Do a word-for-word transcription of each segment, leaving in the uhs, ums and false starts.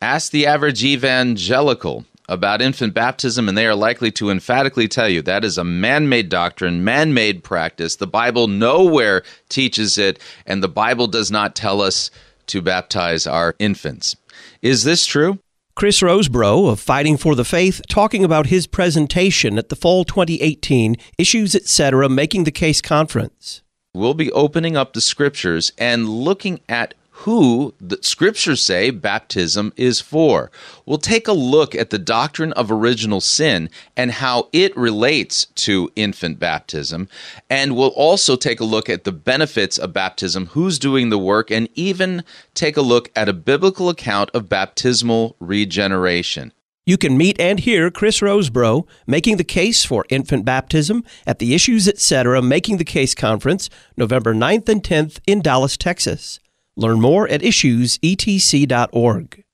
Ask the average evangelical about infant baptism, and they are likely to emphatically tell you that is a man-made doctrine, man-made practice. The Bible nowhere teaches it, and the Bible does not tell us to baptize our infants. Is this true? Chris Rosebrough of Fighting for the Faith talking about his presentation at the Fall twenty eighteen Issues, et cetera. Making the Case Conference. We'll be opening up the Scriptures and looking at who the Scriptures say baptism is for. We'll take a look at the doctrine of original sin and how it relates to infant baptism. And we'll also take a look at the benefits of baptism, who's doing the work, and even take a look at a biblical account of baptismal regeneration. You can meet and hear Chris Rosebrough making the case for infant baptism at the Issues, et cetera. Making the Case Conference, November ninth and tenth in Dallas, Texas. Learn more at issues e t c dot org.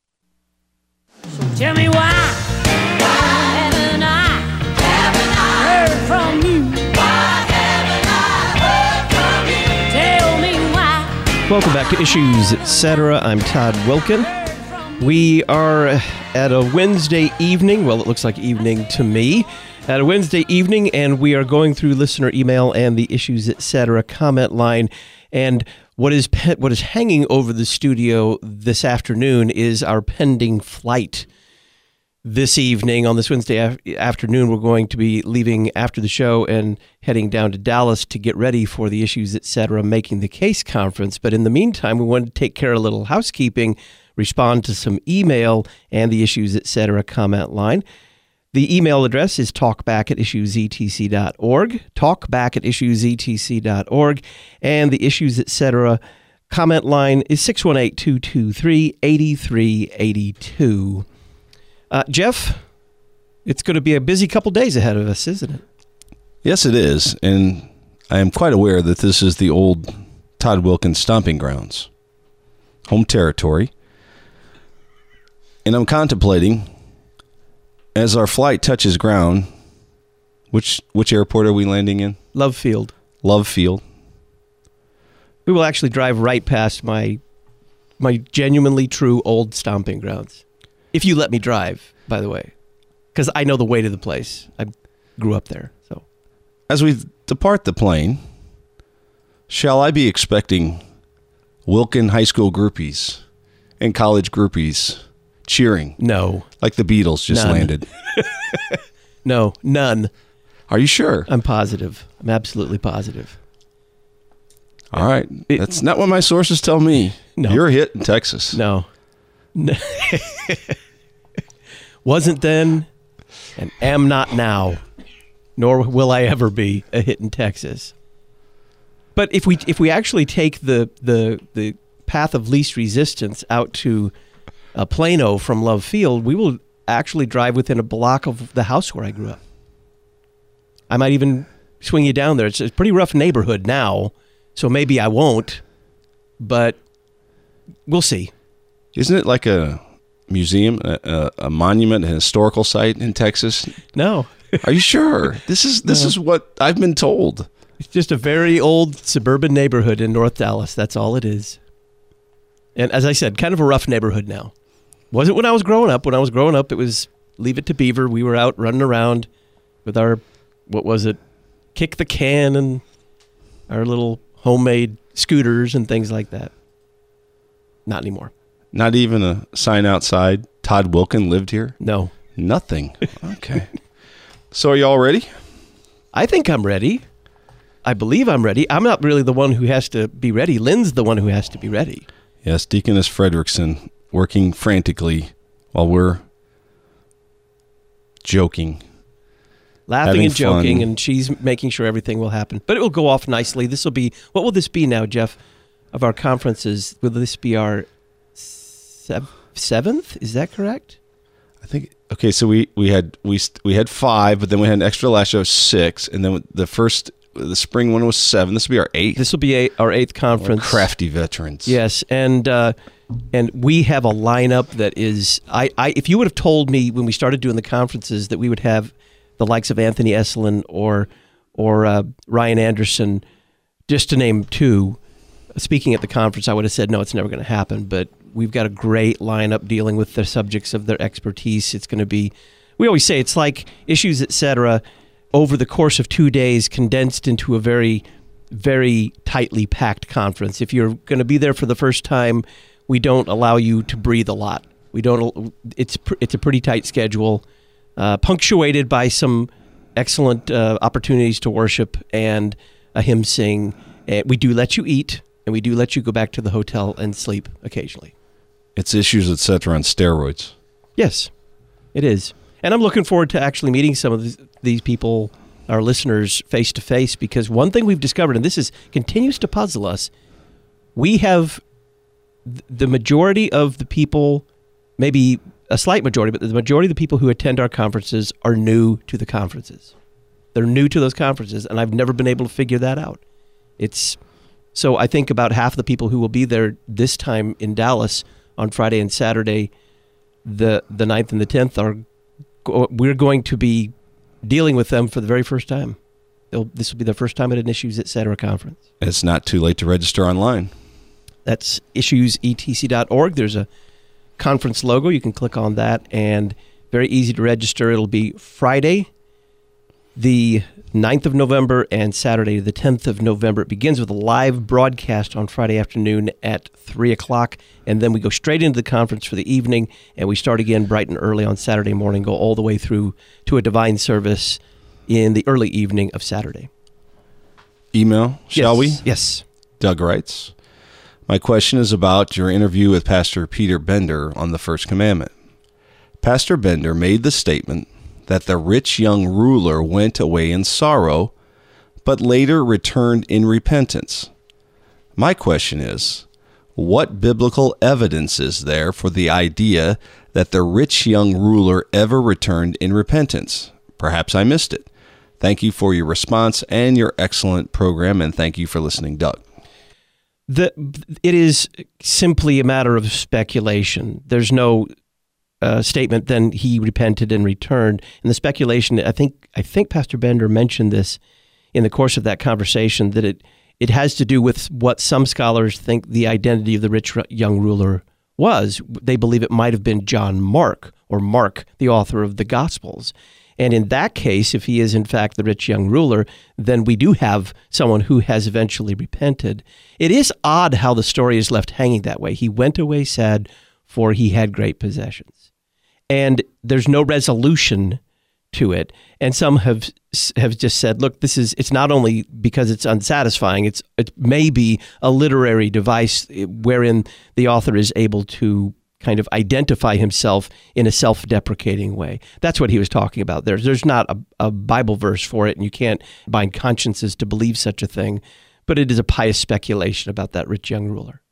So tell me why, why haven't I, haven't I heard from you? Why haven't I heard from you? Tell me why. Welcome back to Issues, et cetera. I'm Todd Wilkin. We are at a Wednesday evening. Well, it looks like evening to me. At a Wednesday evening, and we are going through listener email and the Issues, et cetera. comment line. And what is pe- what is hanging over the studio this afternoon is our pending flight. This evening, on this Wednesday af- afternoon, we're going to be leaving after the show and heading down to Dallas to get ready for the Issues, et cetera. Making the Case Conference. But in the meantime, we wanted to take care of a little housekeeping, respond to some email and the Issues, et cetera. comment line. The email address is talkback at issues e t c dot org, talkback at issues e t c dot org, and the Issues, et cetera. comment line is six one eight, two two three, eight three eight two. Uh, Jeff, it's going to be a busy couple days ahead of us, isn't it? Yes, it is, and I am quite aware that this is the old Todd Wilkins stomping grounds, home territory, and I'm contemplating, as our flight touches ground, which which airport are we landing in? Love Field. Love Field. We will actually drive right past my my genuinely true old stomping grounds. If you let me drive, by the way. Because I know the way to the place. I grew up there. So, as we depart the plane, shall I be expecting Wilkin High School groupies and college groupies cheering? No. Like the Beatles just None. landed. No, none. Are you sure? I'm positive. I'm absolutely positive. All right. It, That's not what my sources tell me. No. You're a hit in Texas. No. no. Wasn't then and am not now, nor will I ever be a hit in Texas. But if we if we actually take the the, the path of least resistance out to uh, Plano from Love Field, we will actually drive within a block of the house where I grew up. I might even swing you down there. It's a pretty rough neighborhood now, so maybe I won't, but we'll see. Isn't it like a museum, a, a monument, a historical site in Texas? No. Are you sure? This is this No. is what I've been told. It's just a very old suburban neighborhood in North Dallas. That's all it is. And as I said, kind of a rough neighborhood now. Wasn't when I was growing up. When I was growing up, it was leave it to Beaver. We were out running around with our, what was it, kick the can and our little homemade scooters and things like that. Not anymore. Not even a sign outside, Todd Wilkin lived here? No. Nothing. Okay. So are y'all ready? I think I'm ready. I believe I'm ready. I'm not really the one who has to be ready. Lynn's the one who has to be ready. Yes, Deaconess Fredrickson working frantically while we're joking. Laughing Having and joking, fun. and she's making sure everything will happen. But it will go off nicely. This will be, what will this be now, Jeff, of our conferences? Will this be our sev- seventh? Is that correct? I think, okay, so we, we had we st- we had five, but then we had an extra last show, six, and then the first, the spring one was seven. This will be our eighth. This will be a, our eighth conference. We're crafty veterans. Yes, and uh, and we have a lineup that is, I, I if you would have told me when we started doing the conferences that we would have the likes of Anthony Esselin or or uh, Ryan Anderson, just to name two, speaking at the conference, I would have said, no, it's never going to happen. But we've got a great lineup dealing with the subjects of their expertise. It's going to be, we always say it's like Issues, et cetera, over the course of two days condensed into a very, very tightly packed conference. If you're going to be there for the first time, we don't allow you to breathe a lot. We don't. It's it's a pretty tight schedule, uh, punctuated by some excellent uh, opportunities to worship and a hymn sing. And we do let you eat, and we do let you go back to the hotel and sleep occasionally. It's Issues, et cetera, on steroids. Yes, it is. And I'm looking forward to actually meeting some of these, these people, our listeners, face to face, because one thing we've discovered, and this is continues to puzzle us, we have th- the majority of the people, maybe a slight majority, but the majority of the people who attend our conferences are new to the conferences. They're new to those conferences, and I've never been able to figure that out. It's so I think about half the people who will be there this time in Dallas on Friday and Saturday, the the ninth and the tenth, are we're going to be dealing with them for the very first time. They'll, this will be their first time at an Issues, et cetera conference. It's not too late to register online. That's issues e t c dot org. There's a conference logo. You can click on that, and very easy to register. It'll be Friday, the ninth of November, and Saturday, the tenth of November. It begins with a live broadcast on Friday afternoon at three o'clock, and then we go straight into the conference for the evening, and we start again bright and early on Saturday morning, go all the way through to a divine service in the early evening of Saturday. Email, shall yes. we? Yes. Doug writes, my question is about your interview with Pastor Peter Bender on the First Commandment. Pastor Bender made the statement that the rich young ruler went away in sorrow, but later returned in repentance. My question is, what biblical evidence is there for the idea that the rich young ruler ever returned in repentance? Perhaps I missed it. Thank you for your response and your excellent program, and thank you for listening, Doug. The, it is simply a matter of speculation. There's no uh, statement, then he repented and returned. And the speculation, I think I think Pastor Bender mentioned this in the course of that conversation, that it, it has to do with what some scholars think the identity of the rich young ruler was. They believe it might have been John Mark, or Mark, the author of the Gospels. And in that case, if he is in fact the rich young ruler, then we do have someone who has eventually repented. It is odd how the story is left hanging that way. He went away sad, for he had great possessions. And there's no resolution to it. And some have have just said, look, this is, it's not only because it's unsatisfying, it's it may be a literary device wherein the author is able to kind of identify himself in a self-deprecating way. That's what he was talking about. There's, there's not a, a Bible verse for it, and you can't bind consciences to believe such a thing, but it is a pious speculation about that rich young ruler.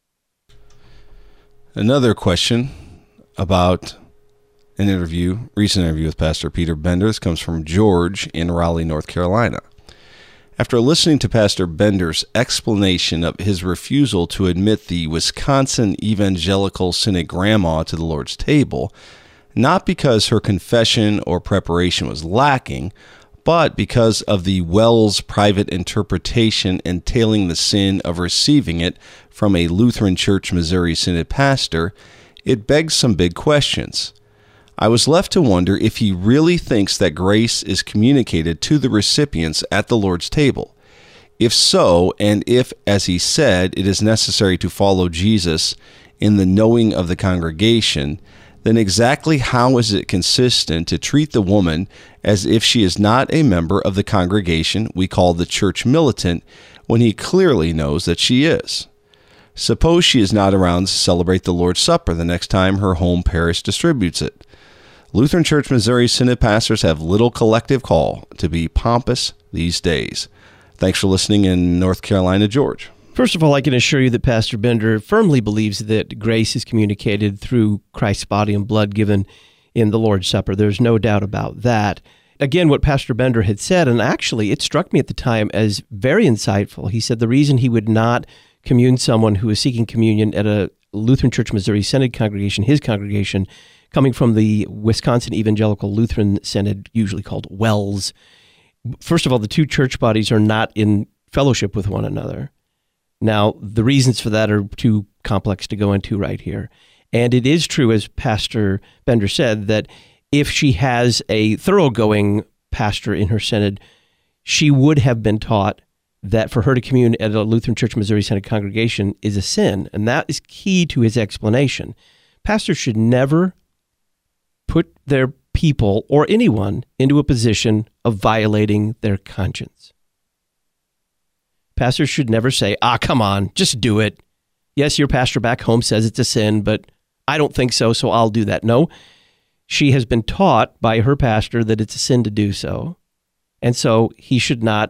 Another question about an interview, recent interview with Pastor Peter Bender. This comes from George in Raleigh, North Carolina. After listening to Pastor Bender's explanation of his refusal to admit the Wisconsin Evangelical Synod grandma to the Lord's table, not because her confession or preparation was lacking, but because of the Wells private interpretation entailing the sin of receiving it from a Lutheran Church Missouri Synod pastor, it begs some big questions. I was left to wonder if he really thinks that grace is communicated to the recipients at the Lord's table. If so, and if, as he said, it is necessary to follow Jesus in the knowing of the congregation, then exactly how is it consistent to treat the woman as if she is not a member of the congregation we call the church militant, when he clearly knows that she is? Suppose she is not around to celebrate the Lord's Supper the next time her home parish distributes it. Lutheran Church Missouri Synod pastors have little collective call to be pompous these days. Thanks for listening in North Carolina, George. First of all, I can assure you that Pastor Bender firmly believes that grace is communicated through Christ's body and blood given in the Lord's Supper. There's no doubt about that. Again, what Pastor Bender had said, and actually it struck me at the time as very insightful. He said the reason he would not commune someone who is seeking communion at a Lutheran Church Missouri Synod congregation, his congregation, coming from the Wisconsin Evangelical Lutheran Synod, usually called Wells. First of all, the two church bodies are not in fellowship with one another. Now, the reasons for that are two complex to go into right here. And it is true, as Pastor Bender said, that if she has a thoroughgoing pastor in her synod, she would have been taught that for her to commune at a Lutheran Church Missouri Synod congregation is a sin. And that is key to his explanation. Pastors should never put their people or anyone into a position of violating their conscience. Pastors should never say, ah, come on, just do it. Yes, your pastor back home says it's a sin, but I don't think so, so I'll do that. No, she has been taught by her pastor that it's a sin to do so, and so he should not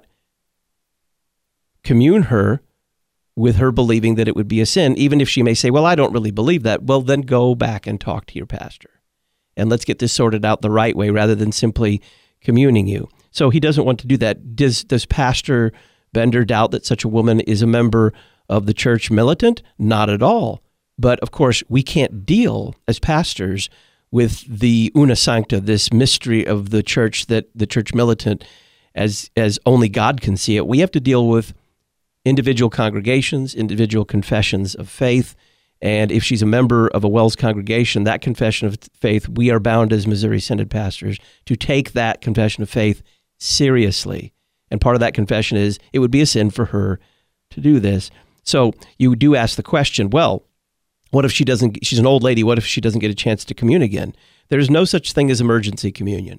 commune her with her believing that it would be a sin, even if she may say, well, I don't really believe that. Well, then go back and talk to your pastor, and let's get this sorted out the right way rather than simply communing you. So he doesn't want to do that. Does, does Pastor Bender doubt that such a woman is a member of the church militant? Not at all. But of course, we can't deal as pastors with the una sancta, this mystery of the church, that the church militant, as as only God can see it. We have to deal with individual congregations, individual confessions of faith. And if she's a member of a WELS congregation, that confession of faith, we are bound as Missouri Synod pastors to take that confession of faith seriously. And part of that confession is it would be a sin for her to do this. So you do ask the question, well, what if she doesn't, she's an old lady, what if she doesn't get a chance to commune again? There's no such thing as emergency communion.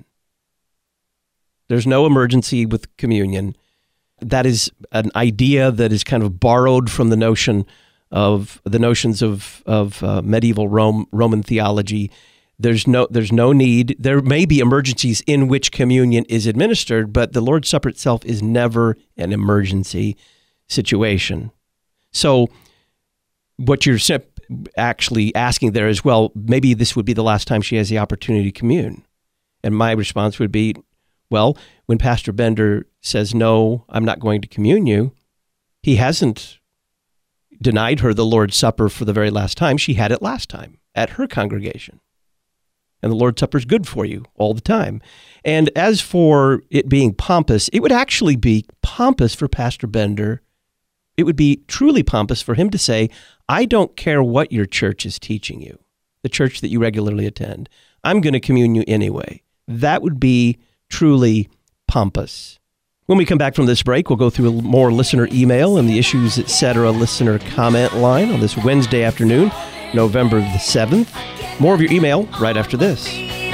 There's no emergency with communion. That is an idea that is kind of borrowed from the notion of the notions of of uh, medieval Rome, Roman theology. There's no there's no need. There may be emergencies in which communion is administered, but the Lord's Supper itself is never an emergency situation. So what you're actually asking there is, well, maybe this would be the last time she has the opportunity to commune. And my response would be, well, when Pastor Bender says, no, I'm not going to commune you, he hasn't denied her the Lord's Supper for the very last time. She had it last time at her congregation. And the Lord's Supper is good for you all the time. And as for it being pompous, it would actually be pompous for Pastor Bender. It would be truly pompous for him to say, I don't care what your church is teaching you, the church that you regularly attend. I'm going to commune you anyway. That would be truly pompous. When we come back from this break, we'll go through more listener email and the Issues Etc. listener comment line on this Wednesday afternoon, November the seventh. More of your email right after this.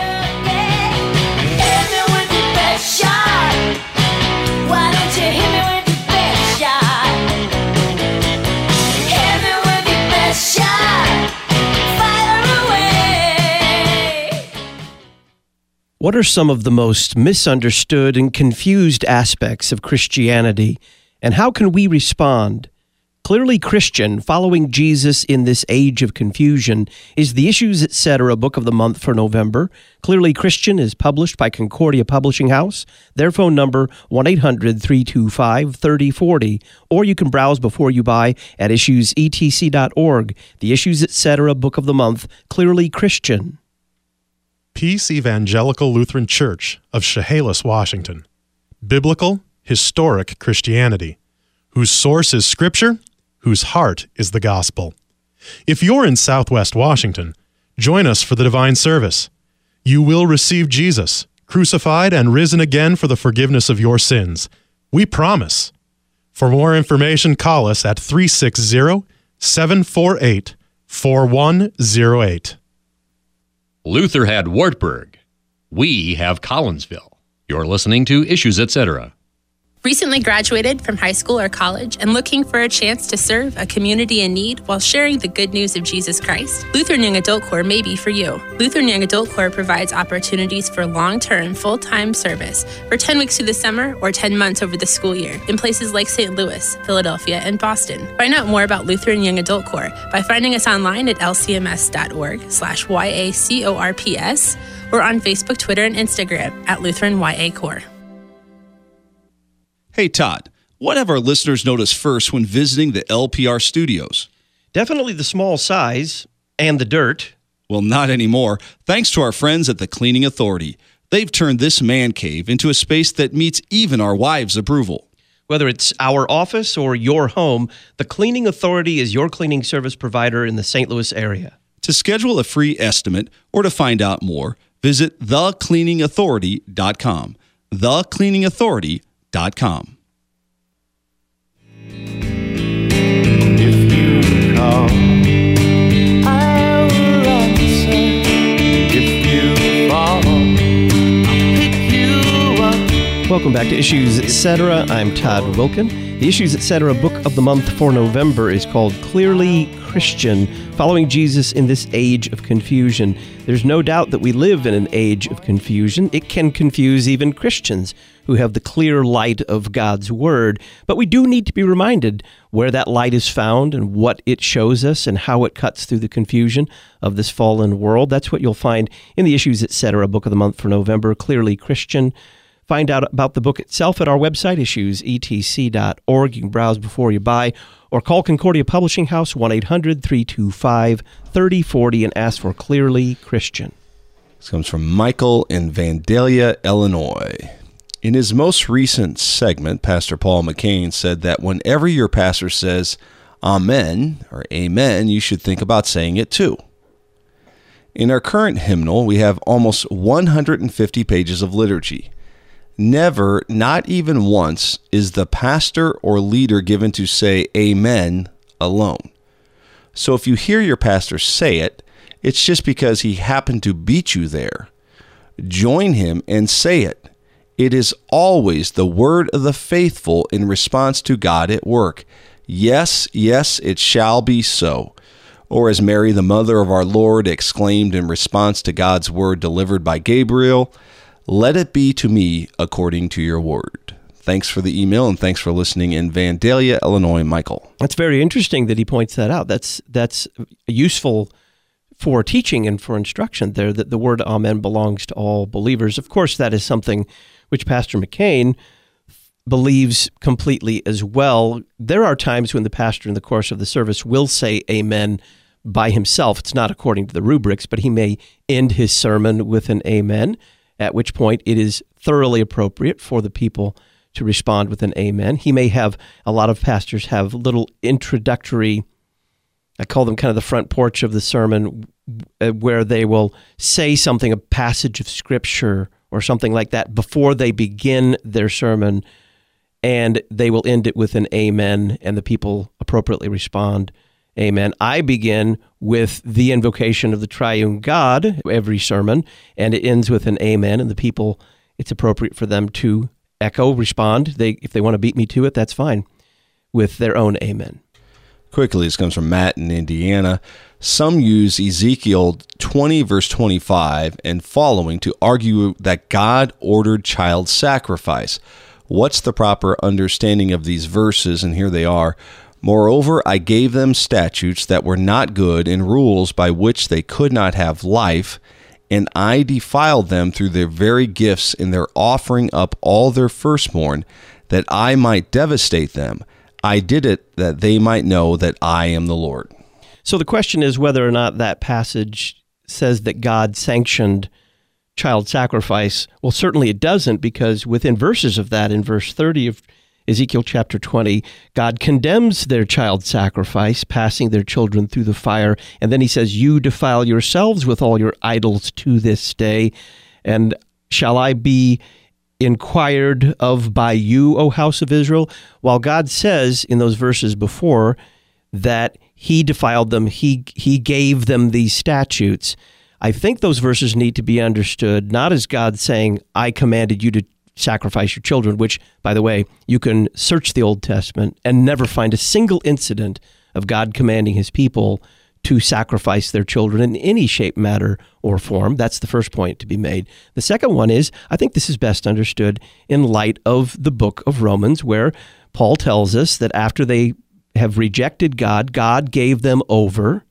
What are some of the most misunderstood and confused aspects of Christianity, and how can we respond? Clearly Christian, following Jesus in this age of confusion, is the Issues Etc. book of the month for November. Clearly Christian is published by Concordia Publishing House. Their phone number, one eight hundred, three two five, three oh four oh, or you can browse before you buy at issues e t c dot org. The Issues Etc. book of the month, Clearly Christian. Peace Evangelical Lutheran Church of Chehalis, Washington. Biblical, historic Christianity, whose source is Scripture, whose heart is the gospel. If you're in Southwest Washington, join us for the divine service. You will receive Jesus, crucified and risen again for the forgiveness of your sins. We promise. For more information, call us at three six zero, seven four eight, four one zero eight. Luther had Wartburg. We have Collinsville. You're listening to Issues Etc. Recently graduated from high school or college and looking for a chance to serve a community in need while sharing the good news of Jesus Christ? Lutheran Young Adult Corps may be for you. Lutheran Young Adult Corps provides opportunities for long-term, full-time service for ten weeks through the summer or ten months over the school year in places like Saint Louis, Philadelphia, and Boston. Find out more about Lutheran Young Adult Corps by finding us online at l c m s dot org slash y a c o r p s or on Facebook, Twitter, and Instagram at Lutheran Y A Corps. Hey, Todd, what have our listeners noticed first when visiting the L P R studios? Definitely the small size and the dirt. Well, not anymore. Thanks to our friends at the Cleaning Authority. They've turned this man cave into a space that meets even our wives' approval. Whether it's our office or your home, the Cleaning Authority is your cleaning service provider in the Saint Louis area. To schedule a free estimate or to find out more, visit the cleaning authority dot com. the cleaning authority dot com. If you call, I will answer. If you fall, I'll pick you up. Welcome back to Issues Etc. I'm Todd Wilkin. The Issues Etc. book of the month for November is called Clearly Christian, Following Jesus in This Age of Confusion. There's no doubt that we live in an age of confusion. It can confuse even Christians who have the clear light of God's Word. But we do need to be reminded where that light is found and what it shows us and how it cuts through the confusion of this fallen world. That's what you'll find in the Issues Etc. book of the month for November, Clearly Christian. Find out about the book itself at our website, issues e t c dot org. You can browse before you buy, or call Concordia Publishing House, one eight hundred three two five three oh four oh, and ask for Clearly Christian. This comes from Michael in Vandalia, Illinois. In his most recent segment, Pastor Paul McCain said that whenever your pastor says Amen or Amen, you should think about saying it too. In our current hymnal, we have almost one hundred fifty pages of liturgy. Never, not even once, is the pastor or leader given to say Amen alone. So if you hear your pastor say it, it's just because he happened to beat you there. Join him and say it. It is always the word of the faithful in response to God at work. Yes, yes, it shall be so. Or as Mary, the mother of our Lord, exclaimed in response to God's word delivered by Gabriel, let it be to me according to your word. Thanks for the email, and thanks for listening in Vandalia, Illinois, Michael. That's very interesting that he points that out. That's that's useful for teaching and for instruction there, that the word Amen belongs to all believers. Of course, that is something which Pastor McCain believes completely as well. There are times when the pastor in the course of the service will say Amen by himself. It's not according to the rubrics, but he may end his sermon with an Amen, at which point it is thoroughly appropriate for the people to respond with an amen. He may have, a lot of pastors have little introductory, I call them kind of the front porch of the sermon, where they will say something, a passage of Scripture or something like that before they begin their sermon, and they will end it with an amen, and the people appropriately respond, amen. I begin with the invocation of the triune God every sermon, and it ends with an amen, and the people, it's appropriate for them to echo, respond. They, if they want to beat me to it, that's fine, with their own amen. Quickly, this comes from Matt in Indiana. Some use Ezekiel twenty, verse twenty-five and following to argue that God ordered child sacrifice. What's the proper understanding of these verses? And here they are. Moreover, I gave them statutes that were not good and rules by which they could not have life, and I defiled them through their very gifts in their offering up all their firstborn, that I might devastate them. I did it that they might know that I am the Lord. So the question is whether or not that passage says that God sanctioned child sacrifice. Well, certainly it doesn't, because within verses of that, in verse thirty of Ezekiel chapter twenty, God condemns their child sacrifice, passing their children through the fire. And then he says, you defile yourselves with all your idols to this day. And shall I be inquired of by you, O house of Israel? While God says in those verses before that he defiled them, he he gave them these statutes, I think those verses need to be understood not as God saying, I commanded you to sacrifice your children, which, by the way, you can search the Old Testament and never find a single incident of God commanding his people to sacrifice their children in any shape, matter, or form. That's the first point to be made. The second one is, I think this is best understood in light of the book of Romans, where Paul tells us that after they have rejected God, God gave them over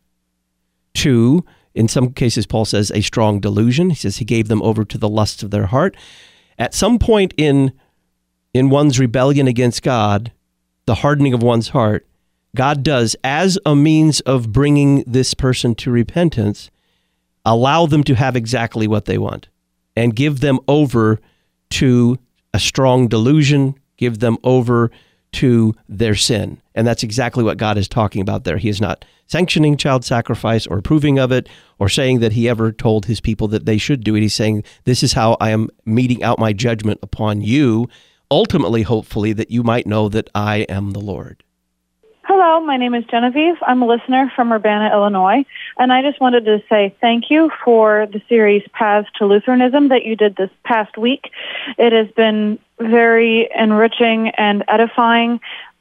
to, in some cases, Paul says, a strong delusion. He says he gave them over to the lusts of their heart. At some point in in one's rebellion against God, the hardening of one's heart, God does, as a means of bringing this person to repentance, allow them to have exactly what they want and give them over to a strong delusion, give them over to their sin. And that's exactly what God is talking about there. He is not sanctioning child sacrifice or approving of it or saying that he ever told his people that they should do it. He's saying, this is how I am meting out my judgment upon you, ultimately, hopefully, that you might know that I am the Lord. Hello, my name is Genevieve. I'm a listener from Urbana, Illinois, and I just wanted to say thank you for the series Paths to Lutheranism that you did this past week. It has been very enriching and edifying.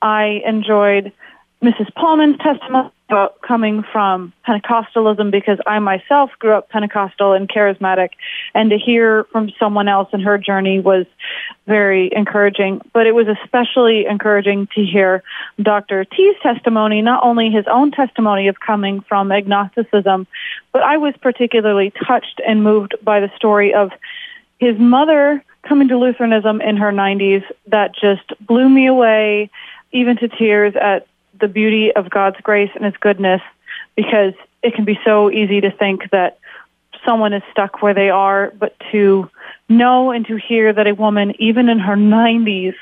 I enjoyed Missus Paulman's testimony about coming from Pentecostalism because I myself grew up Pentecostal and charismatic, and to hear from someone else in her journey was very encouraging. But it was especially encouraging to hear Doctor T's testimony, not only his own testimony of coming from agnosticism, but I was particularly touched and moved by the story of his mother coming to Lutheranism in her nineties. That just blew me away, even to tears, at the beauty of God's grace and his goodness, because it can be so easy to think that someone is stuck where they are, but to know and to hear that a woman, even in her nineties,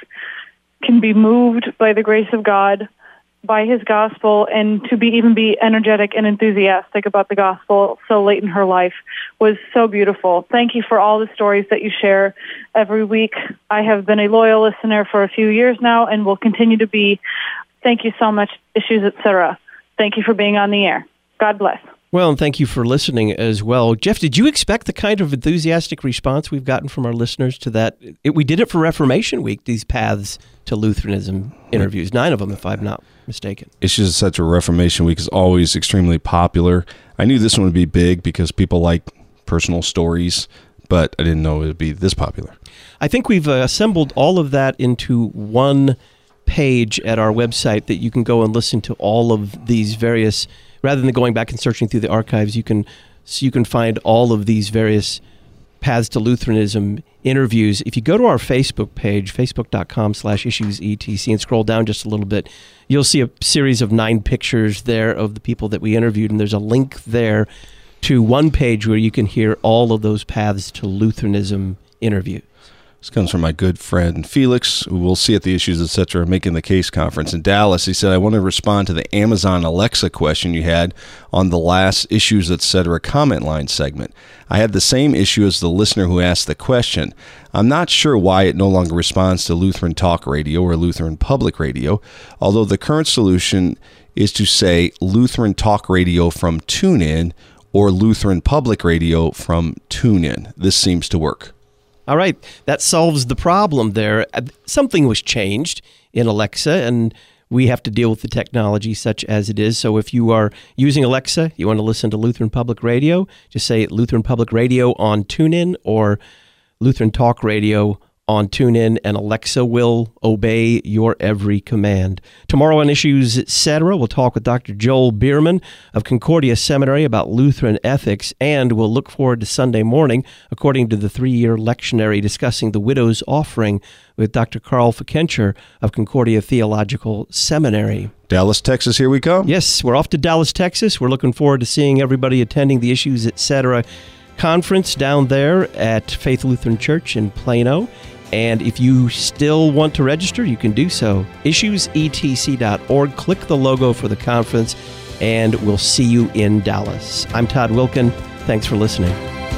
can be moved by the grace of God, by his gospel, and to be even be energetic and enthusiastic about the gospel so late in her life was so beautiful. Thank you for all the stories that you share every week. I have been a loyal listener for a few years now and will continue to be. Thank you so much, Issues, et cetera. Thank you for being on the air. God bless. Well, and thank you for listening as well. Jeff, did you expect the kind of enthusiastic response we've gotten from our listeners to that? It, we did it for Reformation Week, these Paths to Lutheranism interviews, nine of them, if I'm not mistaken. Issues, et cetera. Reformation Week is always extremely popular. I knew this one would be big because people like personal stories, but I didn't know it would be this popular. I think we've uh, assembled all of that into one page at our website that you can go and listen to all of these various, rather than going back and searching through the archives, you can so you can find all of these various Paths to Lutheranism interviews. If you go to our Facebook page, facebook.com slash issues etc, and scroll down just a little bit, you'll see a series of nine pictures there of the people that we interviewed, and there's a link there to one page where you can hear all of those Paths to Lutheranism interviews. This comes from my good friend Felix, who we'll see at the Issues, et cetera, Making the Case conference in Dallas. He said, I want to respond to the Amazon Alexa question you had on the last Issues, et cetera comment line segment. I had the same issue as the listener who asked the question. I'm not sure why it no longer responds to Lutheran Talk Radio or Lutheran Public Radio, although the current solution is to say Lutheran Talk Radio from TuneIn or Lutheran Public Radio from TuneIn. This seems to work. All right, that solves the problem there. Something was changed in Alexa, and we have to deal with the technology such as it is. So if you are using Alexa, you want to listen to Lutheran Public Radio, just say Lutheran Public Radio on TuneIn or Lutheran Talk Radio on TuneIn, and Alexa will obey your every command. Tomorrow on Issues, et cetera, we'll talk with Doctor Joel Bierman of Concordia Seminary about Lutheran ethics, and we'll look forward to Sunday morning, according to the three-year lectionary, discussing the widow's offering with Doctor Carl Fikencher of Concordia Theological Seminary. Dallas, Texas, here we come. Yes, we're off to Dallas, Texas. We're looking forward to seeing everybody attending the Issues, et cetera conference down there at Faith Lutheran Church in Plano. And if you still want to register, you can do so. issues e t c dot org. Click the logo for the conference, and we'll see you in Dallas. I'm Todd Wilken. Thanks for listening.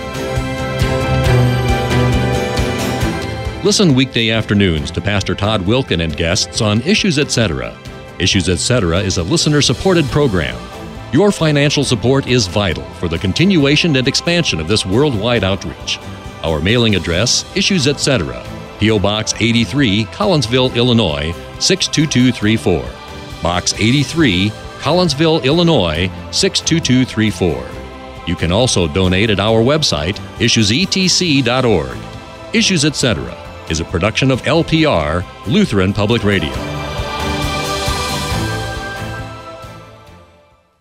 Listen weekday afternoons to Pastor Todd Wilken and guests on Issues, et cetera. Issues, et cetera is a listener-supported program. Your financial support is vital for the continuation and expansion of this worldwide outreach. Our mailing address, Issues, et cetera, P O. Box eighty-three, Collinsville, Illinois, six two two three four. Box eighty-three, Collinsville, Illinois, six two two three four. You can also donate at our website, issues e t c dot org. Issues, et cetera is a production of L P R, Lutheran Public Radio.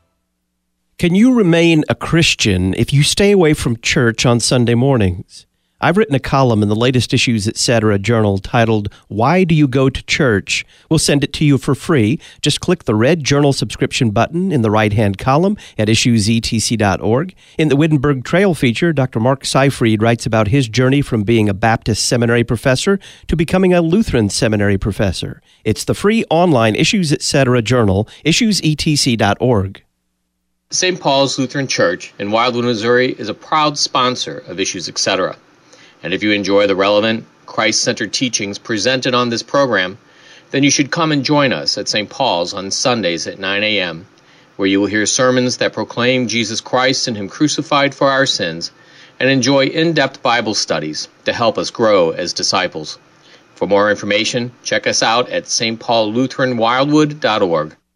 Can you remain a Christian if you stay away from church on Sunday mornings? I've written a column in the latest Issues Etc. journal titled, Why Do You Go to Church? We'll send it to you for free. Just click the red journal subscription button in the right-hand column at issues e t c dot org. In the Wittenberg Trail feature, Doctor Mark Seifried writes about his journey from being a Baptist seminary professor to becoming a Lutheran seminary professor. It's the free online Issues Etc. journal, issues e t c dot org. Saint Paul's Lutheran Church in Wildwood, Missouri is a proud sponsor of Issues Etc. And if you enjoy the relevant, Christ-centered teachings presented on this program, then you should come and join us at Saint Paul's on Sundays at nine a.m., where you will hear sermons that proclaim Jesus Christ and Him crucified for our sins, and enjoy in-depth Bible studies to help us grow as disciples. For more information, check us out at s t paul lutheran wildwood dot org.